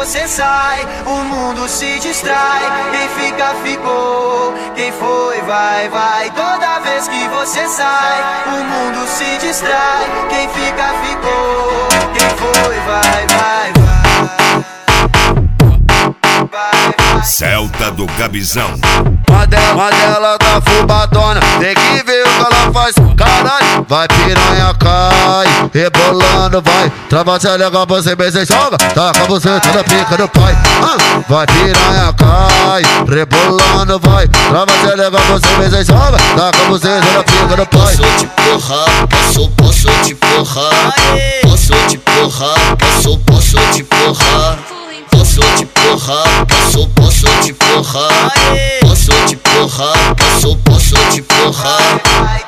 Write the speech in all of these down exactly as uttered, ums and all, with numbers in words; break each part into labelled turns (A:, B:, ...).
A: você sai, o mundo se distrai. Quem fica, ficou, quem foi, vai, vai. Toda vez que você sai, o mundo se distrai. Quem fica, ficou, quem foi, vai, vai, vai, vai.
B: Celta do Gabizão.
C: Madela da fubadona, tem que ver o que ela faz. Caralho, vai piranha, cai, rebolando, vai. Trava se é legal, você bem se joga. Taca você toda pica do pai. Ah, vai piranha, cai, rebolando, vai. Trava se é legal, você bem se joga. Taca você toda pica do pai.
D: Posso te porrar, posso, posso te porrar. Posso te porrar, posso, posso te porrar. Posso te porrar, posso, posso te porrar. Posso te porrar, posso, posso te porrar.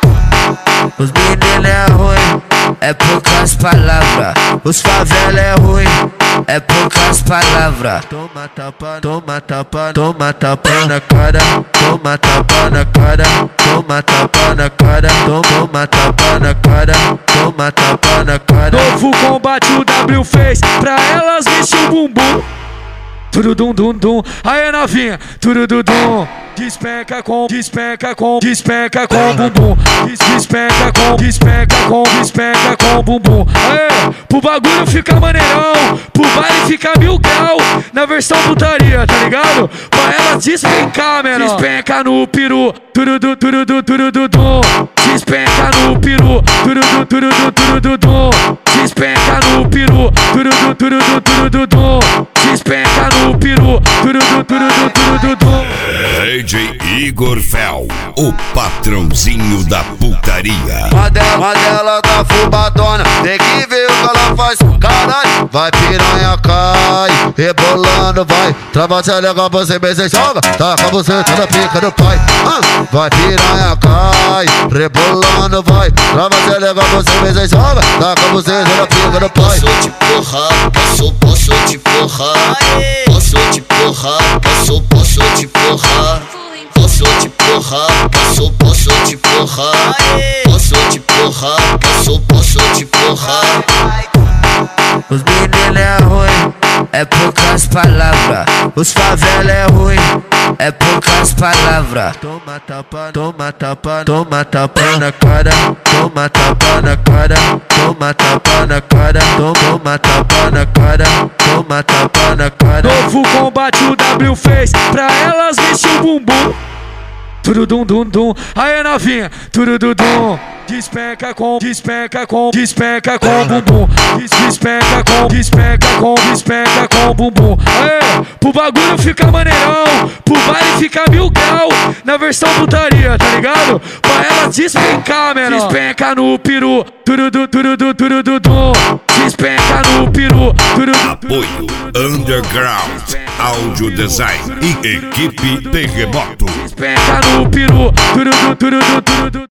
E: Os meninos é ruim, é poucas palavras. Os favela é ruim, é poucas palavras. Toma tapa, toma tapa, toma tapa na cara. Toma tapa na cara, toma tapa na cara. Toma tapa na cara, toma tapa na cara.
F: Novo combate o W fez, pra elas mexer o bumbum. Turudum dum dum, aí novinha, turudum. Despenca com, despenca com, despenca com bumbum. Despenca com, despenca com, despenca com bumbum. Aê, pro bagulho ficar maneirão, pro baile ficar mil grau. Na versão putaria, tá ligado? Pra ela despencar, menor. Despenca no peru, turudu, turudu, turudum. Despenca no peru, turudu, turudu, turudum. Despenca no peru, turudu, turudu, turudum. Despenca no peru, turudu, turudu, turudum.
B: D J Igor Fel, o patrãozinho da putaria.
C: Madela da fubadona, tem que ver o que ela faz. Caralho, vai piranha, cai, rebolando, vai. Trava se é legal, você bem se joga. Taca você toda pica do pai. Ah, vai piranha, cai, rebolando, vai. Trava se é legal, você bem se joga. Taca você toda pica do pai.
D: Posso te porrar, posso, posso te porrar. Posso te porrar, posso, posso te porrar. Posso te porrar, posso, posso te porrar. Posso te porrar, posso, posso te porrar.
E: Os meninos é ruim, é poucas palavras. Os favela é ruim, é poucas palavras. Toma tapa, toma tapa, toma tapa na cara. Toma tapa na cara, toma tapa na cara. Toma tapa na cara, toma tapa na cara.
F: Novo combate o W fez, pra elas mexer o bumbum. Turudum dum dum, aí novinha, turudum. Despenca com, despenca com, despenca com bumbum. Despenca com, despenca com, despenca com bumbum. Aê, pro bagulho ficar maneirão, pro baile ficar mil grau. Na versão putaria, tá ligado? Pra ela despencar, menor. Despenca no peru, turudu, turudu, turudum. Despenca no peru, turudu.
B: Apoio Underground Audio Design e Equipe Terremoto.
F: Despenca no peru, turudu, turudu, turudu.